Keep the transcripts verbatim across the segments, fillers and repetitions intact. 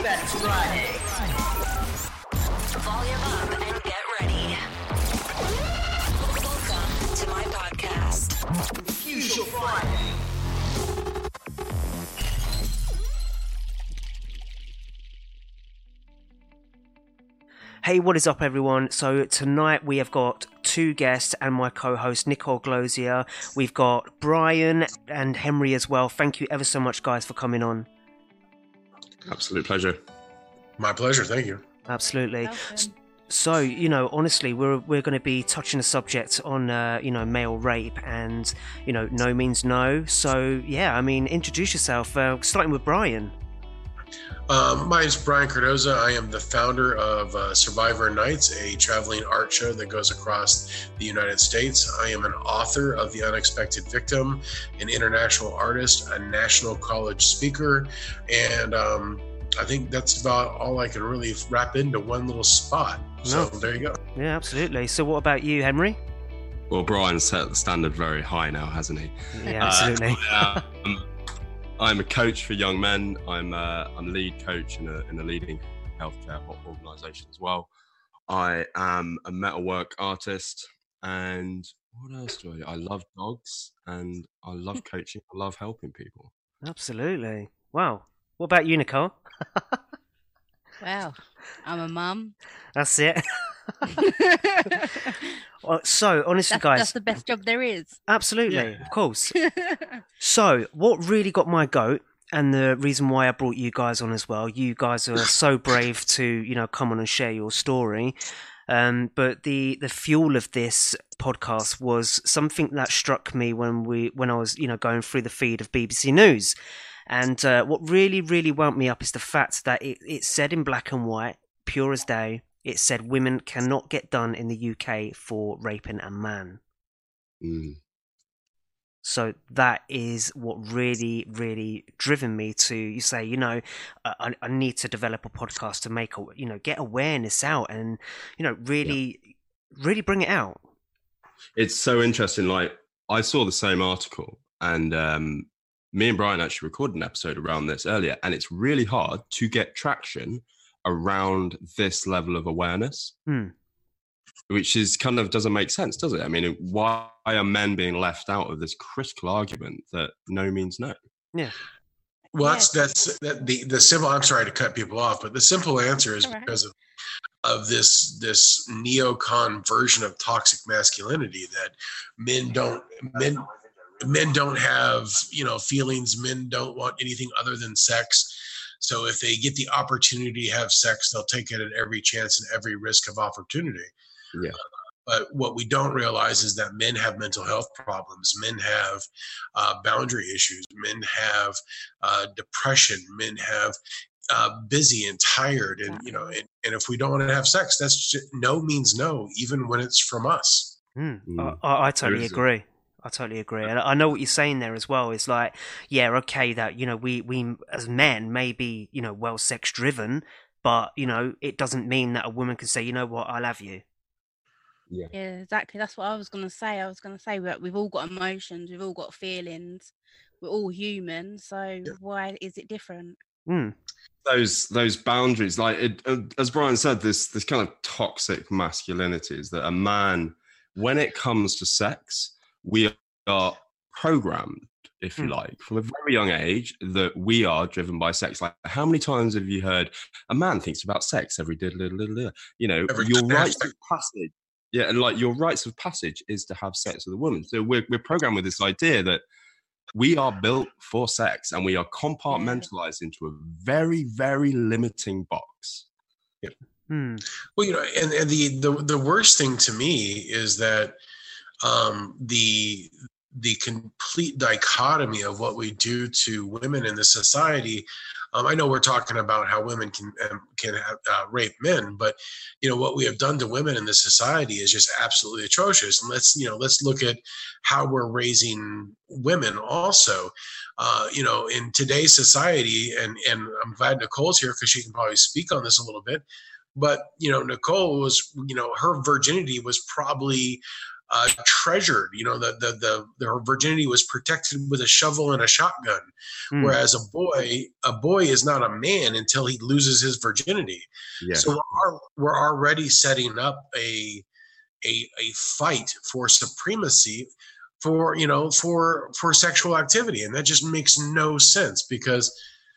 That's Friday. Volume up and get ready. Welcome to my podcast. Usual Friday. Hey, what is up, everyone? So tonight we have got two guests and my co-host Nicole Glozier. We've got Brian and Henry as well. Thank you ever so much, guys, for coming on. Absolute pleasure. My pleasure. Thank you. Absolutely. So, you know, honestly, we're we're going to be touching a subject on, uh, you know, male rape, and you know, no means no. So, yeah, I mean, introduce yourself. Uh, starting with Brian. Um, my name is Brian Cardoza. I am the founder of uh, Survivor Nights, a traveling art show that goes across the United States. I am an author of The Unexpected Victim, an international artist, a national college speaker, and um, I think that's about all I can really wrap into one little spot. So No. there you go. Yeah, absolutely. So, what about you, Henry? Well, Brian set the standard very high now, hasn't he? Yeah, absolutely. Uh, um, I'm a coach for young men. I'm uh, I'm a lead coach in a in a leading healthcare organisation as well. I am a metalwork artist, and what else do I? I love dogs, and I love coaching. I love helping people. Absolutely. Wow. What about you, Nicole? Wow, I'm a mum. That's it. Well, so, honestly, That's, guys, that's the best job there is. absolutely, Yeah. of course. So, what really got my goat, and the reason why I brought you guys on as well, you guys are so brave to, you know, come on and share your story. Um, but the, the fuel of this podcast was something that struck me when we when I was, you know, going through the feed of B B C News. And uh, what really, really wound me up is the fact that it, it said in black and white, pure as day, it said women cannot get done in the U K for raping a man. Mm. So that is what really, really driven me to, you say, you know, I, I need to develop a podcast to make, a, you know, get awareness out and, you know, really, yeah. really bring it out. It's so interesting. Like, I saw the same article, and um, me and Brian actually recorded an episode around this earlier, and it's really hard to get traction around this level of awareness, Hmm. which is kind of doesn't make sense, does it? I mean, why are men being left out of this critical argument that no means no? Yeah. Well, Yeah. that's that's that, the the simple. I'm sorry to cut people off, but the simple answer is All right. because of of this this neocon version of toxic masculinity that men don't men men don't have, you know, feelings. Men don't want anything other than sex. So if they get the opportunity to have sex, they'll take it at every chance and every risk of opportunity. Yeah. But what we don't realize is that men have mental health problems. Men have uh, boundary issues. Men have uh, depression. Men have uh, busy and tired. And, you know, and, and if we don't want to have sex, that's just, no means no, even when it's from us. Hmm. Mm. I, I, I totally There is a- agree. I totally agree. And I know what you're saying there as well. It's like, yeah, okay, that, you know, we, we as men may be, you know, well sex driven, but, you know, it doesn't mean that a woman can say, you know what, I love you. Yeah. Yeah, exactly. That's what I was going to say. I was going to say that we've all got emotions, we've all got feelings, we're all human. So why is it different? Hmm. Those those boundaries, like it, uh, as Brian said, this this kind of toxic masculinity is that a man, when it comes to sex, we are programmed, if you Hmm. like, from a very young age that we are driven by sex. Like, how many times have you heard a man thinks about sex every diddle diddle diddle diddle? You know, Every your time. rites of passage. Yeah, and like your rites of passage is to have sex with a woman. So we're we're programmed with this idea that we are built for sex, and we are compartmentalized into a very, very limiting box. Hmm. Well, you know, and, and the, the the worst thing to me is that um, the the complete dichotomy of what we do to women in this society. Um, I know we're talking about how women can um, can have, uh, rape men, but you know what we have done to women in this society is just absolutely atrocious. And let's you know let's look at how we're raising women also. Uh, you know, in today's society, and and I'm glad Nicole's here because she can probably speak on this a little bit. But you know, Nicole was you know her virginity was probably uh, treasured. You know, the, the the their virginity was protected with a shovel and a shotgun, Mm. whereas a boy a boy is not a man until he loses his virginity. Yeah. So we're, we're already setting up a a a fight for supremacy for you know for for sexual activity, and that just makes no sense because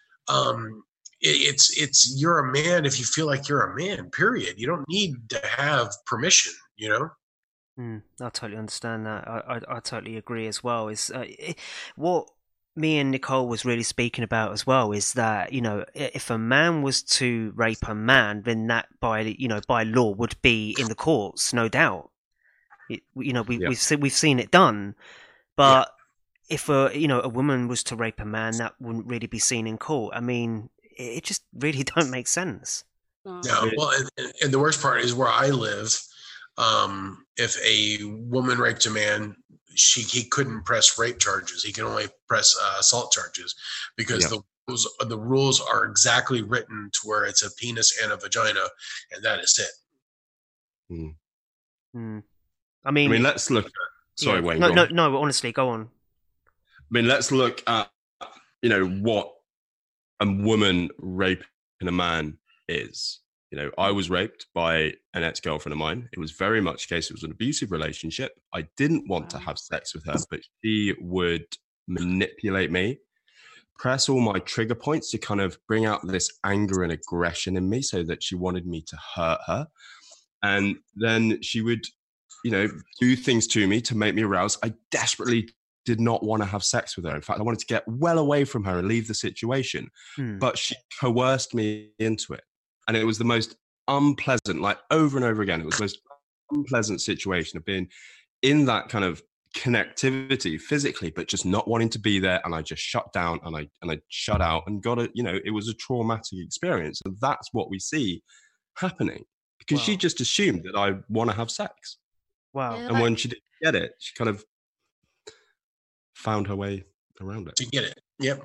um it, it's it's you're a man if you feel like you're a man, period. You don't need to have permission, you know. Mm, I totally understand that. I, I, I totally agree as well. Is uh, it, what me and Nicole was really speaking about as well is that, you know, i- if a man was to rape a man, then that by you know by law would be in the courts, no doubt. It, you know, we, Yeah. we've se- we've seen it done, but if a you know a woman was to rape a man, that wouldn't really be seen in court. I mean, it, it just really don't make sense. No. No, well, and, and- and the worst part is where I live. Um, if a woman raped a man, she he couldn't press rape charges. He can only press uh, assault charges because Yeah. the rules the rules are exactly written to where it's a penis and a vagina, and that is it. Mm. I I mean, mean, let's look at. Sorry, yeah. Wayne. No, go no, on. no. Honestly, go on. I mean, let's look at, you know, what a woman raping a man is. You know, I was raped by an ex-girlfriend of mine. It was very much a case, it was an abusive relationship. I didn't want to Wow. have sex with her, but she would manipulate me, press all my trigger points to kind of bring out this anger and aggression in me so that she wanted me to hurt her. And then she would, you know, do things to me to make me aroused. I desperately did not want to have sex with her. In fact, I wanted to get well away from her and leave the situation. Hmm. But she coerced me into it. And it was the most unpleasant, like over and over again, it was the most unpleasant situation of being in that kind of connectivity physically, but just not wanting to be there. And I just shut down and I and I shut out and got it. You know, it was a traumatic experience. And that's what we see happening because she Wow. just assumed that I want to have sex. Wow. Yeah. And Like- when she didn't get it, she kind of found her way around it. To get it. Yep.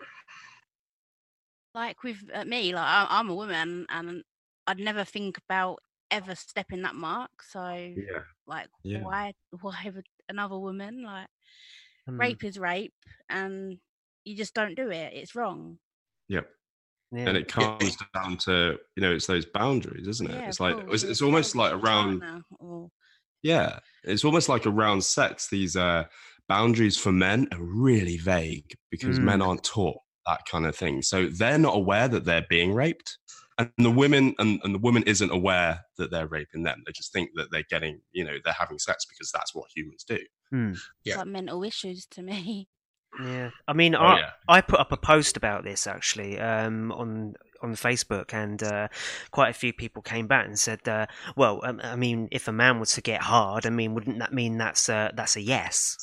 Like with uh, me, like I, I'm a woman, and I'd never think about ever stepping that mark. So, Yeah. like, Yeah. why, why would another woman? Like, Mm. rape is rape, and you just don't do it. It's wrong. Yep. Yeah. And it comes down to, you know, it's those boundaries, isn't it? Yeah, it's of like, course, it's, yeah, it's almost like selfish around, partner or- yeah, it's almost like around sex. These uh, boundaries for men are really vague because Mm. men aren't taught that kind of thing. So they're not aware that they're being raped. And the women and, and the woman isn't aware that they're raping them. They just think that they're getting, you know, they're having sex because that's what humans do. Hmm. Yeah. It's like mental issues to me. Yeah, I mean, Oh, I yeah. I put up a post about this actually um, on on Facebook, and uh, quite a few people came back and said, uh, "Well, um, I mean, if a man was to get hard, I mean, wouldn't that mean that's a, that's a yes?"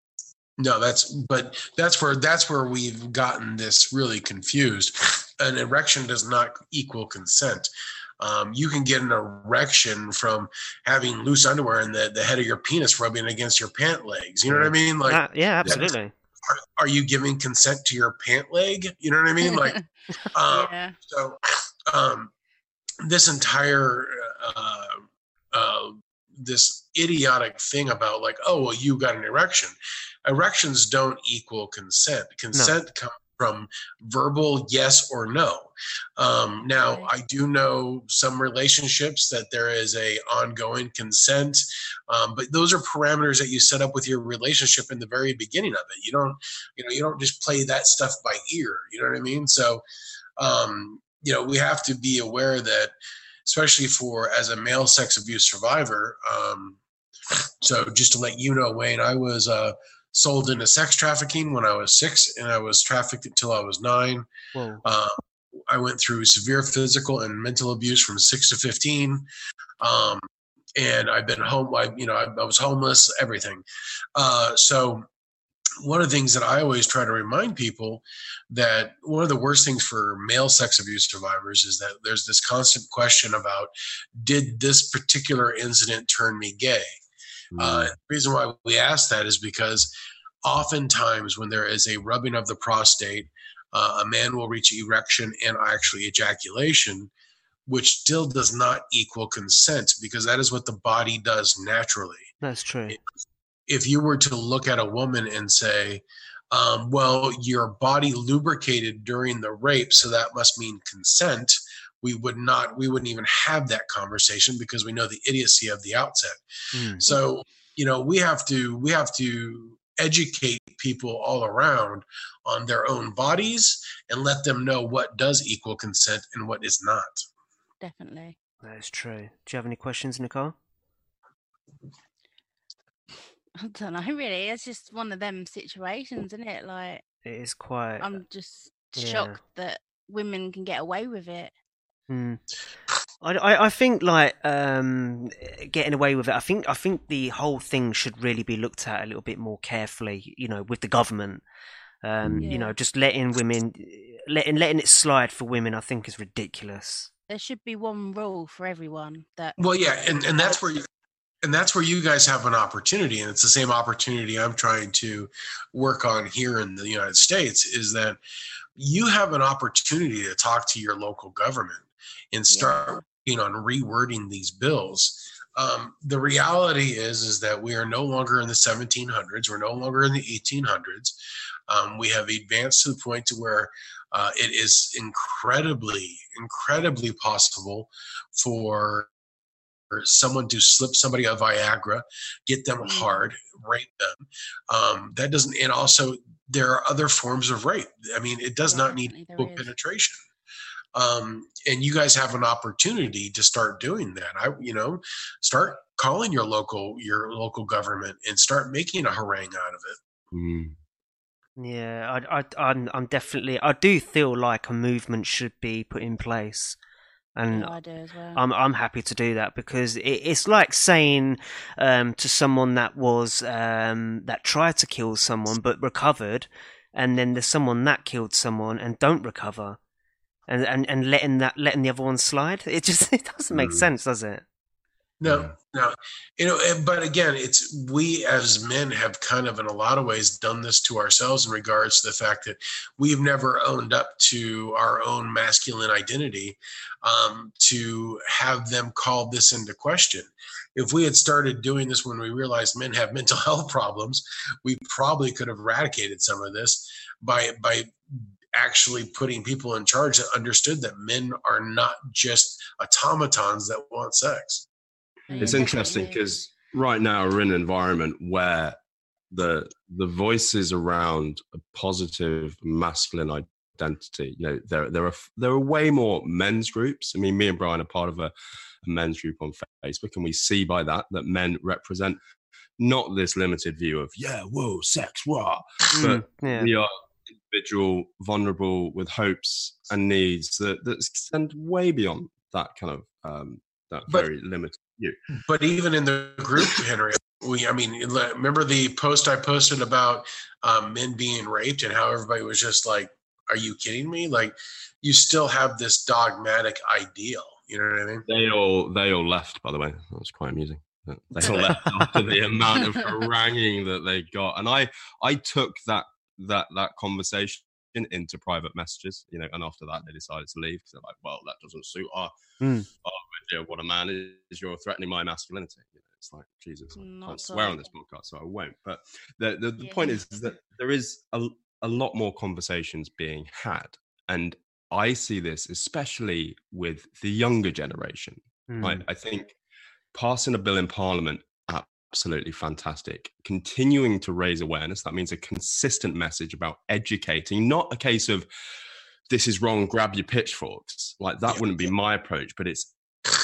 No, that's but that's where that's where we've gotten this really confused. An erection does not equal consent. Um, you can get an erection from having loose underwear and the, the head of your penis rubbing against your pant legs. You know what I mean? Like, That- yeah, absolutely. are, are you giving consent to your pant leg? You know what I mean? Like, um, yeah. so um, this entire uh, uh, this idiotic thing about like, oh well, you got an erection. Erections don't equal consent. Consent comes from verbal yes or no. Um, now, Right. I do know some relationships that there is a ongoing consent, um, but those are parameters that you set up with your relationship in the very beginning of it. You don't, you know, you don't just play that stuff by ear. You know what I mean? So, um, you know, we have to be aware that, especially for as a male sex abuse survivor. Um, so, just to let you know, Wayne, I was uh, sold into sex trafficking when I was six, and I was trafficked until I was nine. Whoa. Uh, I went through severe physical and mental abuse from six to fifteen. Um, and I've been home, I, you know, I, I was homeless, everything. Uh, so one of the things that I always try to remind people that one of the worst things for male sex abuse survivors is that there's this constant question about, did this particular incident turn me gay? Uh, the reason why we ask that is because oftentimes when there is a rubbing of the prostate, uh, a man will reach erection and actually ejaculation, which still does not equal consent because that is what the body does naturally. That's true. if you were to look at a woman and say, um, well, your body lubricated during the rape, so that must mean consent, we would not, we wouldn't even have that conversation because we know the idiocy of the outset. Mm. So, you know, we have to, we have to educate people all around on their own bodies and let them know what does equal consent and what is not. Definitely. That is true. Do you have any questions, Nicole? I don't know, really. It's just one of them situations, isn't it? Like, It is quite. I'm just yeah. shocked that women can get away with it. Hmm. I, I, I think like um, getting away with it. I think I think the whole thing should really be looked at a little bit more carefully. You know, with the government. Um, Yeah. You know, just letting women, letting letting it slide for women, I think is ridiculous. There should be one rule for everyone that Well, yeah, and, and that's where you, and that's where you guys have an opportunity, and it's the same opportunity I'm trying to work on here in the United States, is that you have an opportunity to talk to your local government and start, you know, on rewording these bills. Um, the reality is, is that we are no longer in the seventeen hundreds. We're no longer in the eighteen hundreds. Um, we have advanced to the point to where uh, it is incredibly, incredibly possible for someone to slip somebody a Viagra, get them hard, rape them. Um, that doesn't, and also there are other forms of rape. I mean, it does Yeah, not need definitely there equal is. penetration. Um, and you guys have an opportunity to start doing that. I, you know, start calling your local, your local government and start making a harangue out of it. Mm. Yeah, I, I, I'm, I'm definitely. I do feel like a movement should be put in place, and Yeah, I do as well. I'm, I'm happy to do that because it, it's like saying um, to someone that was um, that tried to kill someone but recovered, and then there's someone that killed someone and don't recover, and and, and letting that letting the other one slide. It just it doesn't make Mm. sense, does it? No, Yeah. no, you know, and- but again, it's we as men have kind of in a lot of ways done this to ourselves in regards to the fact that we've never owned up to our own masculine identity, um, to have them call this into question. If we had started doing this when we realized men have mental health problems, we probably could have eradicated some of this by by actually putting people in charge that understood that men are not just automatons that want sex. Yeah, It's definitely interesting is. because right now we're in an environment where the the voices around a positive masculine identity, you know, there there are there are way more men's groups. I mean, me and Brian are part of a, a men's group on Facebook, and we see by that that men represent not this limited view of yeah, whoa, sex, rah, but Mm, yeah. we are individual, vulnerable, with hopes and needs that that extend way beyond that kind of um, that But- very limited view. But even in the group, Henry, we, I mean, le- remember the post I posted about um, men being raped and how everybody was just like, are you kidding me? Like, you still have this dogmatic ideal. You know what I mean? They all they all left, by the way. That was quite amusing. They all left after the amount of haranguing that they got, and I I took that that that conversation into private messages, you know, and after that they decided to leave because they're like, well, that doesn't suit our, Mm. our idea of what a man is. You're threatening my masculinity. You know, it's like, Jesus, I Not can't so. swear on this podcast, so I won't. But the the, the Yeah. point is, is that there is a, a lot more conversations being had, and I see this especially with the younger generation. Mm. I, I think passing a bill in Parliament, absolutely fantastic. Continuing to raise awareness, that means a consistent message about educating, not a case of this is wrong, grab your pitchforks. Like that Yeah. wouldn't be my approach, but it's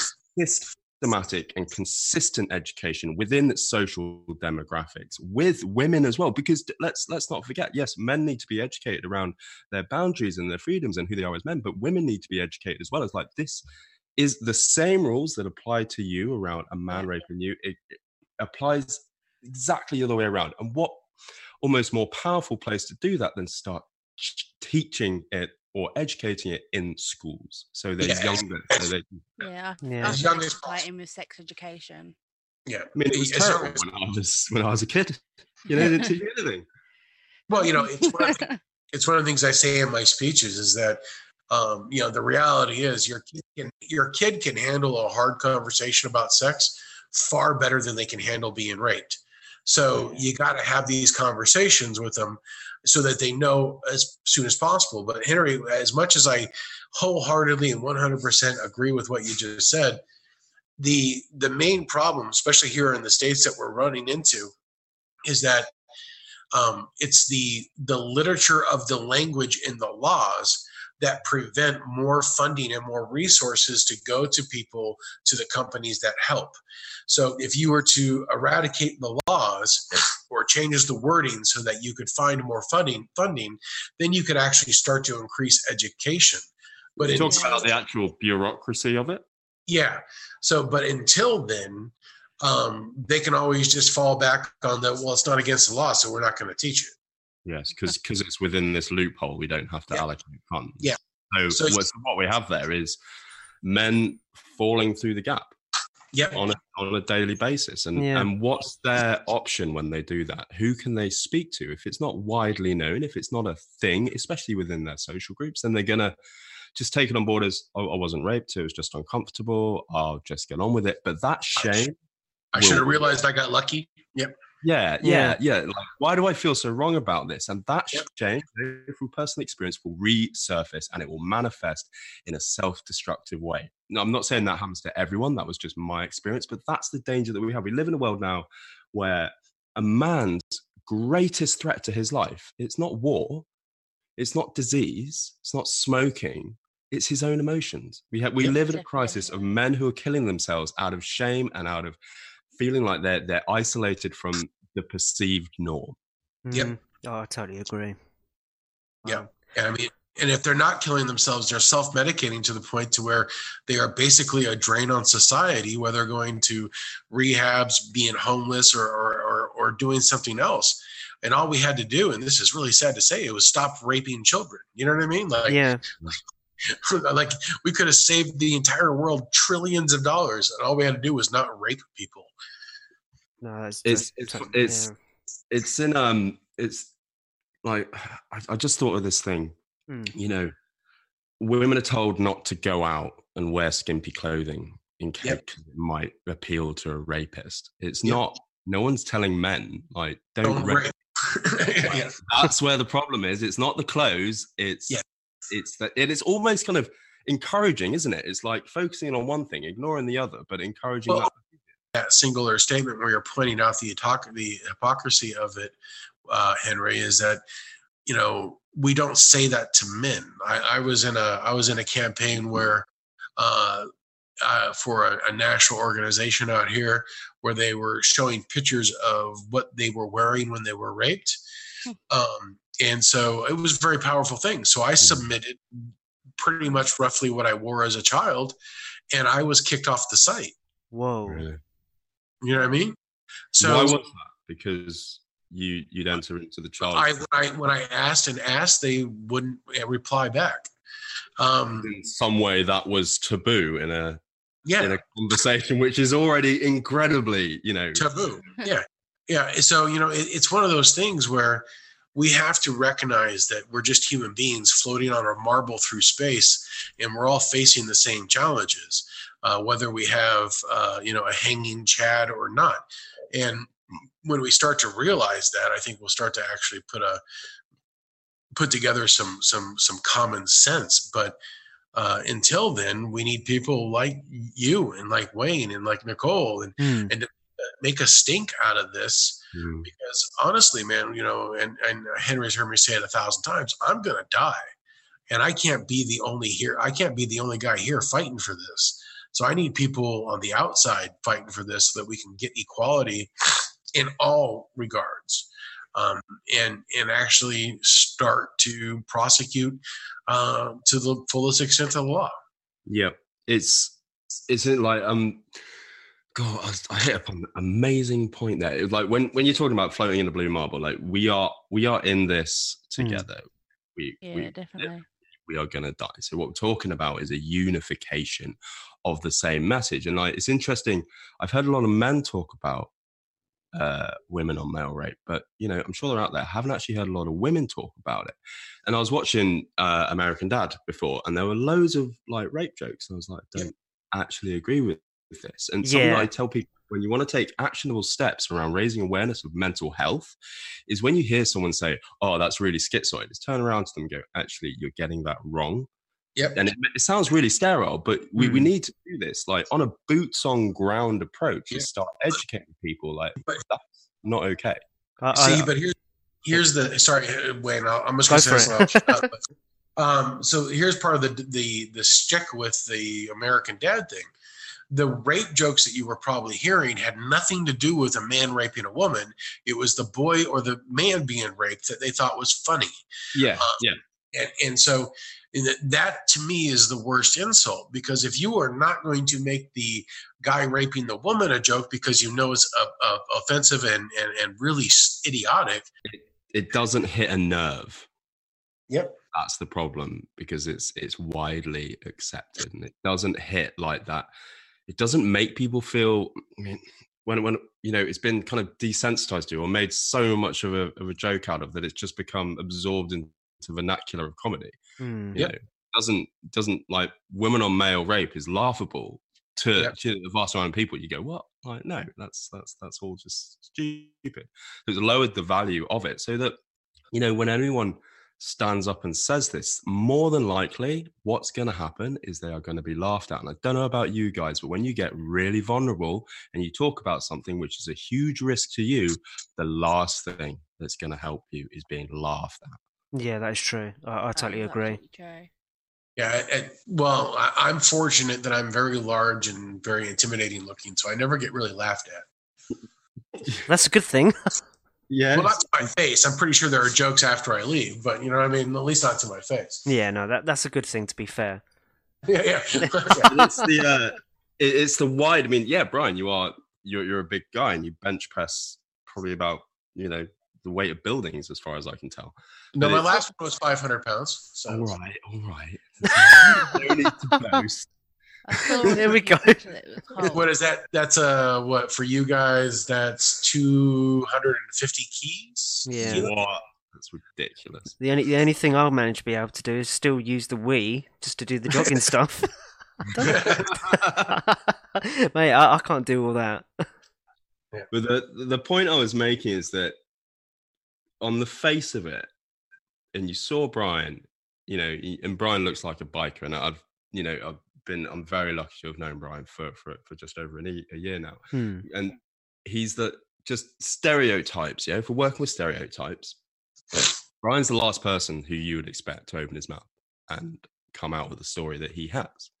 systematic and consistent education within social demographics with women as well. Because let's let's not forget, yes, men need to be educated around their boundaries and their freedoms and who they are as men, but women need to be educated as well. It's like this is the same rules that apply to you around a man raping you. It, it applies exactly the other way around. And what almost more powerful place to do that than start teaching it or educating it in schools, so they're Yeah. younger. So they, Yeah, Yeah. I As think young it's as possible. fighting with sex education. Yeah. I mean, it was As young terrible as- when I was when I was a kid. You know, they didn't teach you anything. Well, you know, it's one of the, it's one of the things I say in my speeches is that, um, you know, the reality is your kid can, your kid can handle a hard conversation about sex far better than they can handle being raped. So you got to have these conversations with them so that they know as soon as possible. But Henry, as much as I wholeheartedly and one hundred percent agree with what you just said, the the main problem, especially here in the States that we're running into, is that um, it's the the literature of the language in the laws that prevent more funding and more resources to go to people, to the companies that help. So if you were to eradicate the laws or changes the wording so that you could find more funding, funding, then you could actually start to increase education. But Talk until, about the actual bureaucracy of it. yeah. So, but until then, um, they can always just fall back on the, well, it's not against the law, so we're not going to teach it. Yes, because because it's within this loophole, we don't have to Yeah. allocate funds. Yeah. So, So- what, what we have there is men falling through the gap Yep. on a, on a daily basis. And, Yeah. and what's their option when they do that? Who can they speak to? If it's not widely known, if it's not a thing, especially within their social groups, then they're going to just take it on board as, oh, I wasn't raped, it was just uncomfortable, I'll just get on with it. But that shame, I should have realized I got lucky. Yep. yeah, yeah, yeah. Like, why do I feel so wrong about this? And that Yep. shame from personal experience will resurface and it will manifest in a self-destructive way. Now, I'm not saying that happens to everyone. That was just my experience. But that's the danger that we have. We live in a world now where a man's greatest threat to his life, it's not war, it's not disease, it's not smoking, it's his own emotions. We have we Yep. live in a crisis of men who are killing themselves out of shame and out of feeling like they're they're isolated from the perceived norm. Yep. Mm. Oh, I totally agree. Yeah. And I mean, and if they're not killing themselves, they're self-medicating to the point to where they are basically a drain on society, whether going to rehabs, being homeless, or or, or or doing something else. And all we had to do, and this is really sad to say, it was stop raping children. You know what I mean? Like, Yeah. like we could have saved the entire world trillions of dollars, and all we had to do was not rape people. No, that's, It's that's- it's yeah. it's it's in um it's like I, I just thought of this thing. Mm. You know, women are told not to go out and wear skimpy clothing in case Yep. it might appeal to a rapist. It's Yep. not. No one's telling men like don't, Don't rape. rape. Yeah. That's where the problem is. It's not the clothes. It's Yeah. it's that it is almost kind of encouraging, isn't it? It's like focusing on one thing, ignoring the other, but encouraging Well, that. that singular statement where you're pointing out the, hypoc- the hypocrisy of it, uh, Henry, is that, you know, we don't say that to men. I, I was in a I was in a campaign where uh, uh, for a, a national organization out here where they were showing pictures of what they were wearing when they were raped. Um, and so it was a very powerful thing. So I submitted pretty much roughly what I wore as a child, and I was kicked off the site. Whoa. Really. You know what I mean? So Why was that? Because you you'd enter into the child I when I when I asked and asked, they wouldn't uh, reply back. Um, in some way that was taboo in a yeah, in a conversation which is already incredibly, you know, taboo. Yeah, yeah. So you know, it, it's one of those things where we have to recognize that we're just human beings floating on a marble through space, and we're all facing the same challenges, uh, whether we have uh, you know a hanging chad or not. And when we start to realize that, I think we'll start to actually put a put together some some some common sense. But uh, until then, we need people like you and like Wayne and like Nicole and Mm. and to make a stink out of this. mm, Because honestly, man, you know, and and Henry's heard me say it a thousand times, I'm gonna die, and I can't be the only here. I can't be the only guy here fighting for this. So I need people on the outside fighting for this so that we can get equality in all regards, um, and and actually start to prosecute uh, to the fullest extent of the law. yeah, it's it's in like um God, I, I hit upon an amazing point there. It was like when when you're talking about floating in the blue marble, like we are we are in this together. We Yeah, we definitely. we are going to die. So what we're talking about is a unification of the same message. And like, it's interesting. I've heard a lot of men talk about uh, women on male rape, but you know, I'm sure they're out there. I haven't actually heard a lot of women talk about it. And I was watching uh, American Dad before, and there were loads of like rape jokes. And I was like, don't actually agree with this. And something Yeah. that I tell people when you want to take actionable steps around raising awareness of mental health is when you hear someone say, oh, that's really schizoid, is turn around to them and go, actually, you're getting that wrong. Yep. And it, it sounds really sterile, but we, Mm. we need to do this like on a boots on ground approach Yeah. and start educating people like But- that's not okay. I, See, I, but here's here's the sorry, Wayne. I'll, I'm just Go going to for say this. and I'll shut up, but, um, so here's part of the the the stick with the American Dad thing. The rape jokes that you were probably hearing had nothing to do with a man raping a woman. It was the boy or the man being raped that they thought was funny. Yeah, Uh, yeah. And, and so and that, that to me is the worst insult, because if you are not going to make the guy raping the woman a joke because you know it's a, a, offensive and, and, and really idiotic. It doesn't hit a nerve. Yep. That's the problem, because it's it's widely accepted and it doesn't hit like that. It doesn't make people feel, I mean, when when you know it's been kind of desensitized to or made so much of a of a joke out of that it's just become absorbed into vernacular of comedy. mm. You Yep. know, it doesn't doesn't like women on male rape is laughable to, Yep. to the vast amount of people. You go, what? Like, no, that's that's that's all just stupid. It's lowered the value of it so that, you know, when anyone stands up and says this, more than likely what's going to happen is they are going to be laughed at. And I don't know about you guys, but when you get really vulnerable and you talk about something which is a huge risk to you, the last thing that's going to help you is being laughed at. Yeah, that is true. I, I That totally is agree. absolutely true. Yeah. I, well, I, I'm fortunate that I'm very large and very intimidating looking, so I never get really laughed at. That's a good thing. Yeah. Well, not to my face. I'm pretty sure there are jokes after I leave, but you know what I mean? At least not to my face. Yeah, no, that that's a good thing, to be fair. Yeah, yeah. it's the uh, it- it's the wide. I mean, yeah, Brian, you are you're you're a big guy and you bench press probably about, you know, the weight of buildings as far as I can tell. No, But my it's- last one was five hundred pounds. So All right, all right. No need to boast. I saw There we it go. actually, it was cold. what is that? That's uh what for you guys? That's two hundred fifty keys. Yeah. Kilo? What? That's ridiculous. The only the only thing I'll manage to be able to do is still use the Wii just to do the jogging stuff. Mate, I, I can't do all that. But the the point I was making is that on the face of it, and you saw Brian, you know, he- and Brian looks like a biker, and I've, you know, I've been, I'm very lucky to have known Brian for for, for just over an e- a year now, Hmm. and he's the just stereotypes. Yeah, if we're working with stereotypes, Brian's the last person who you would expect to open his mouth and come out with a story that he has.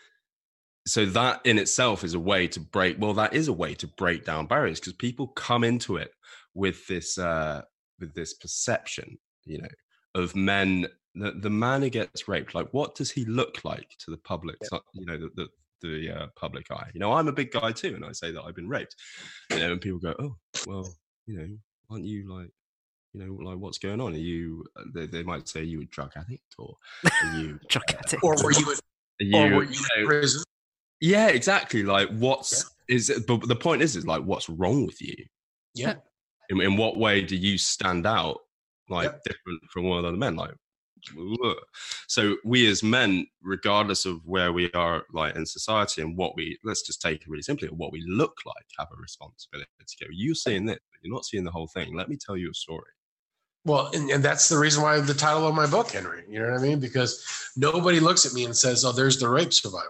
So that in itself is a way to break, well, that is a way to break down barriers, because people come into it with this uh with this perception, you know, of men, the, the man who gets raped, like what does he look like to the public, Yeah. so- you know, the the, the uh, public eye. You know, I'm a big guy too, and I say that I've been raped, you know, and people go, oh, well, you know, aren't you like, you know, like what's going on? Are you, they, they might say, are you a drug addict, or are you, Drug addict. Or were you? In, are or you, were you you in know, prison? yeah, exactly. Like, what's is it? But the point is, is like, what's wrong with you? Yeah. In, in what way do you stand out, like Yep. different from one of the other men? Like, ugh. So we as men, regardless of where we are, like in society, and what we, let's just take it really simply, what we look like, have a responsibility to go, you're seeing this, but you're not seeing the whole thing. Let me tell you a story. Well, and, and that's the reason why the title of my book, Henry. You know what I mean? Because nobody looks at me and says, "Oh, there's the rape survivor."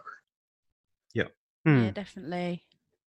Hmm. Yeah, definitely.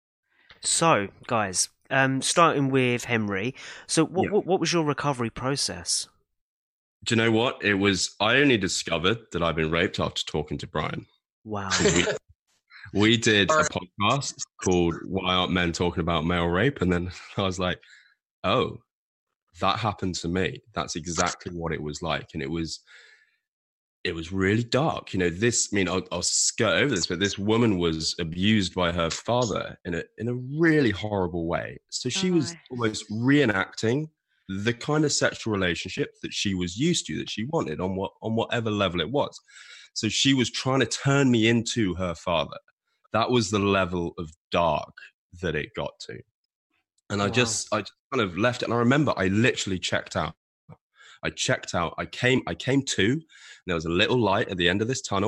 So, guys, um, starting with Henry. So, what, Yeah. what what was your recovery process? Do you know what? It was, I only discovered that I'd been raped after talking to Brian. Wow. we, we did a Alright. podcast called Why Aren't Men Talking About Male Rape? And then I was like, oh, that happened to me. That's exactly what it was like. And it was, it was really dark. You know, this, I mean, I'll, I'll skirt over this, but this woman was abused by her father in a, in a really horrible way. So she was Oh. almost reenacting the kind of sexual relationship that she was used to, that she wanted on what, on whatever level it was. So she was trying to turn me into her father. That was the level of dark that it got to. And I Wow. just, I just kind of left it. And I remember I literally checked out. I checked out. I came, I came to, and there was a little light at the end of this tunnel.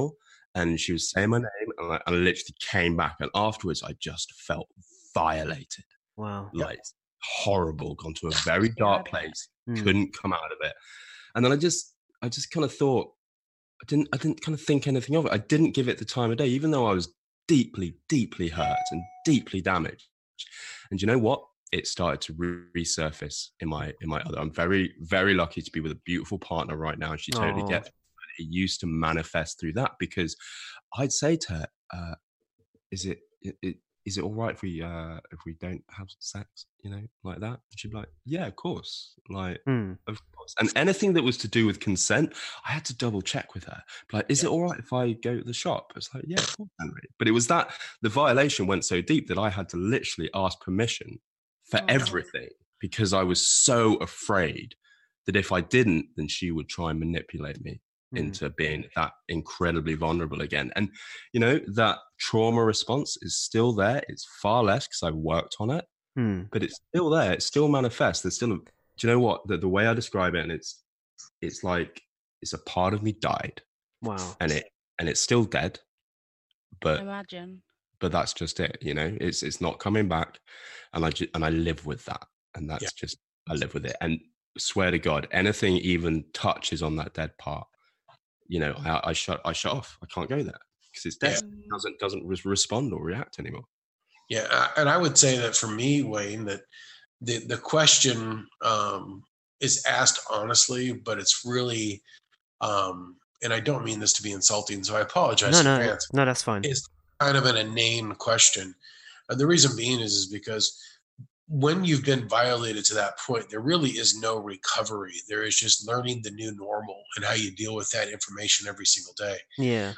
and she was saying my name, and I, and I literally came back, and afterwards I just felt violated. Wow. Like horrible, gone to a very dark place, Mm. couldn't come out of it. And then I just I just kind of thought, I didn't I didn't kind of think anything of it. I didn't give it the time of day, even though I was deeply, deeply hurt and deeply damaged. And you know what? It started to re- resurface in my in my other. I'm very, very lucky to be with a beautiful partner right now, and she totally Oh. gets it. It used to manifest through that, because I'd say to her, uh, is it, it, it is it all right if we uh if we don't have sex, you know, like that? And she'd be like, yeah, of course, like Mm. of course. And anything that was to do with consent, I had to double check with her. Like, is it all right if I go to the shop? It's like, yeah, of course, Henry. But it was that the violation went so deep that I had to literally ask permission for Oh. everything, because I was so afraid that if I didn't, then she would try and manipulate me Mm. into being that incredibly vulnerable again. And you know, that trauma response is still there. It's far less because I worked on it, Mm. but it's still there. It still manifests. There's still a, do you know what, the, the way I describe it, and it's it's like it's a part of me died, Wow. and it and it's still dead, but Imagine. but that's just it, you know. It's it's not coming back, and I ju- and I live with that, and that's Yeah. just, I live with it. And swear to God, anything even touches on that dead part, you know, I, I shut I shut off. I can't go there because it's dead. Mm. It doesn't doesn't res- respond or react anymore. Yeah, I- and I would say that for me, Wayne, that the the question um, is asked honestly, but it's really, um, and I don't mean this to be insulting, so I apologize No, in no, advance. no, that's fine. It's kind of an inane question. And the reason being is, is because when you've been violated to that point, there really is no recovery. There is just learning the new normal and how you deal with that information every single day. Yeah.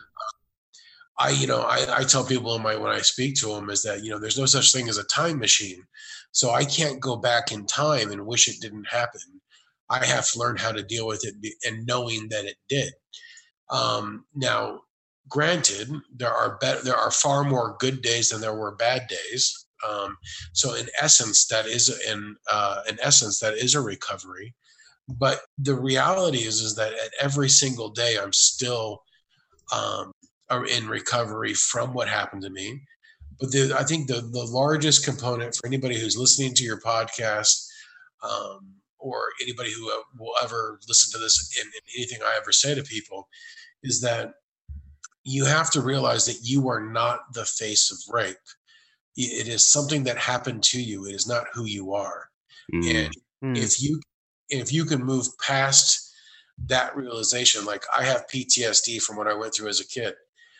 I, you know, I, I tell people in my, when I speak to them is that, you know, there's no such thing as a time machine. So I can't go back in time and wish it didn't happen. I have to learn how to deal with it be- and knowing that it did. Um, now, granted, there are better, there are far more good days than there were bad days. Um, so in essence, that is in uh, in essence that is a recovery. But the reality is, is that at every single day, I'm still um, are in recovery from what happened to me. But the, I think the the largest component for anybody who's listening to your podcast, um, or anybody who uh, will ever listen to this in, in anything I ever say to people, is that you have to realize that you are not the face of rape. It is something that happened to you. It is not who you are. Mm. And Mm. if you if you can move past that realization, like I have P T S D from what I went through as a kid.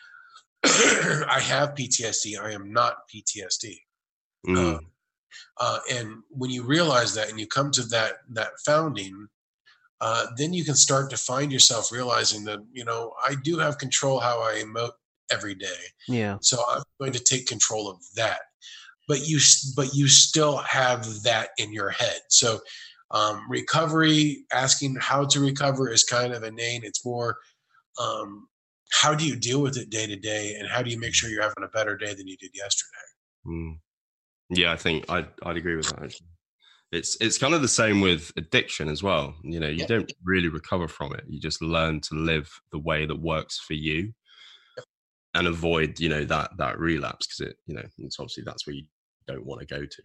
I have P T S D. I am not P T S D. Mm. Uh, uh, and when you realize that and you come to that that founding, uh, then you can start to find yourself realizing that, you know, I do have control how I emote every day. Yeah. So I'm going to take control of that. But you but you still have that in your head. So um, recovery, asking how to recover is kind of inane. It's more um, how do you deal with it day to day, and how do you make sure you're having a better day than you did yesterday? Mm. Yeah, I think I'd I'd agree with that. Actually. It's it's kind of the same with addiction as well. You know, you Yeah. don't really recover from it. You just learn to live the way that works for you, and avoid, you know, that that relapse, because it, you know, it's obviously that's where you don't want to go to.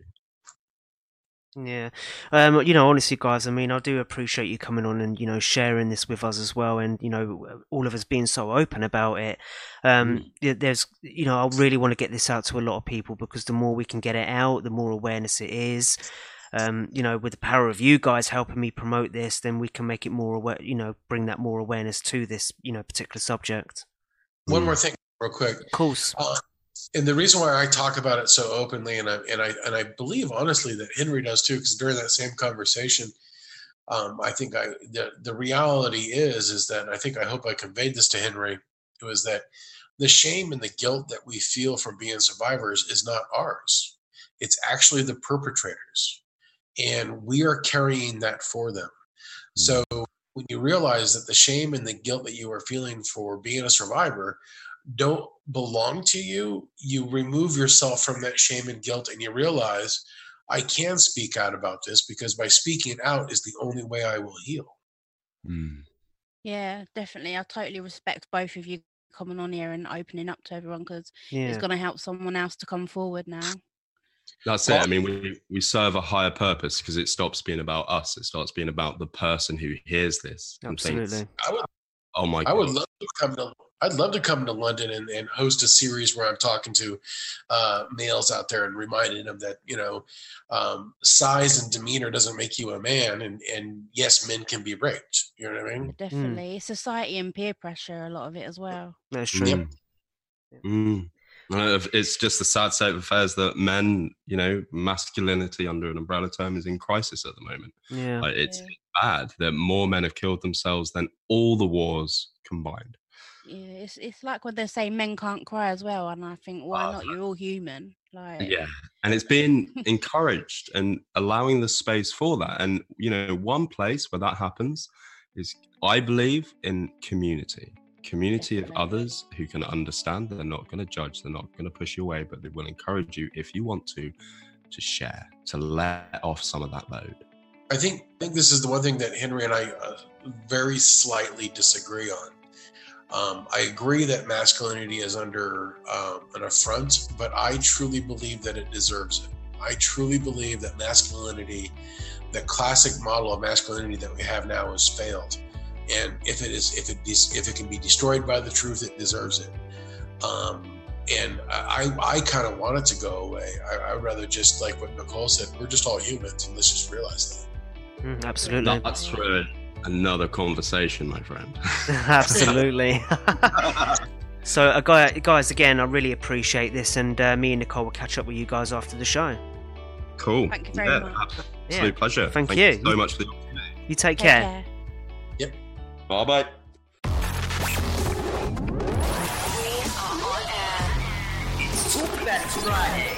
Yeah. Um, you know, honestly, guys, I mean, I do appreciate you coming on and, you know, sharing this with us as well. And, you know, all of us being so open about it. Um, yeah, there's, you know, I really want to get this out to a lot of people, because the more we can get it out, the more awareness it is. Um, you know, with the power of you guys helping me promote this, then we can make it more aware, you know, bring that more awareness to this, you know, particular subject. One Mm. more thing, real quick. Of course. Uh, and the reason why I talk about it so openly, and I and I and I believe honestly that Henry does too, because during that same conversation, um, I think I the the reality is is that, and I think I hope I conveyed this to Henry, was that the shame and the guilt that we feel from being survivors is not ours. It's actually the perpetrators, and we are carrying that for them. So when you realize that the shame and the guilt that you are feeling for being a survivor don't belong to you, you remove yourself from that shame and guilt, and you realize, I can speak out about this, because by speaking out is the only way I will heal. Mm. Yeah, definitely. I totally respect both of you coming on here and opening up to everyone, because Yeah. it's going to help someone else to come forward now. That's it. I mean, we, we serve a higher purpose because it stops being about us. It starts being about the person who hears this. And Absolutely. thinks, I would, oh my I God. would love to come to. I'd love to come to London and, and host a series where I'm talking to uh, males out there and reminding them that, you know, um, size and demeanor doesn't make you a man. And, and yes, men can be raped. You know what I mean? Definitely. It's society and peer pressure, a lot of it as well. That's true. Mm. Mm. Uh, It's just the sad state of affairs that men, you know, masculinity under an umbrella term is in crisis at the moment. Yeah. Like, it's Yeah. bad that more men have killed themselves than all the wars combined. Yeah, it's it's like when they say men can't cry as well, and I think, why Oh, not? You're all human. Like, Yeah. And it's being encouraged and allowing the space for that. And, you know, one place where that happens is, I believe, in community. Community of Definitely. others who can understand. They're not going to judge. They're not going to push you away, but they will encourage you, if you want to, to share, to let off some of that load. I think I think this is the one thing that Henry and I uh, very slightly disagree on. Um, I agree that masculinity is under um, an affront, but I truly believe that it deserves it. I truly believe that masculinity, the classic model of masculinity that we have now, has failed. And if it is, if it is, if it can be destroyed by the truth, it deserves it. Um, and I, I kind of want it to go away. I, I'd rather just, like what Nicole said, we're just all humans, and let's just realize that. Mm, absolutely. That's for another conversation, my friend. Absolutely. So, uh, guy- guys, again, I really appreciate this, and uh, me and Nicole will catch up with you guys after the show. Cool. Thank you very yeah, much. Absolute Yeah. pleasure. Thank Thank you. you so much for the opportunity. You take, Take care. care. Bye bye. We are on air. It's Talkback Friday.